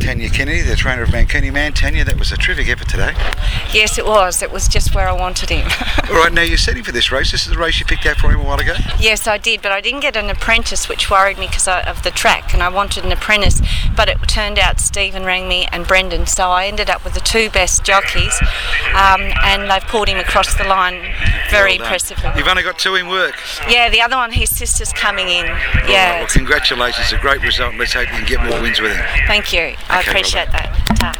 Tanya Kennedy, the trainer of Mancuni Man. Tanya, that was a terrific effort today. Yes, it was. It was just where I wanted him. All right, now you're setting for this race. This is the race you picked out for him a while ago? Yes, I did, but I didn't get an apprentice, which worried me because of the track, and I wanted an apprentice, but it turned out Stephen rang me and Brendan, so I ended up with the two best jockeys, and they've pulled him across the line very impressively. You've only got two in work? Yeah, the other one, his sister's coming in. Yeah. Well, congratulations, a great result. Let's hope you can get more wins with him. Thank you. I appreciate that. Ta.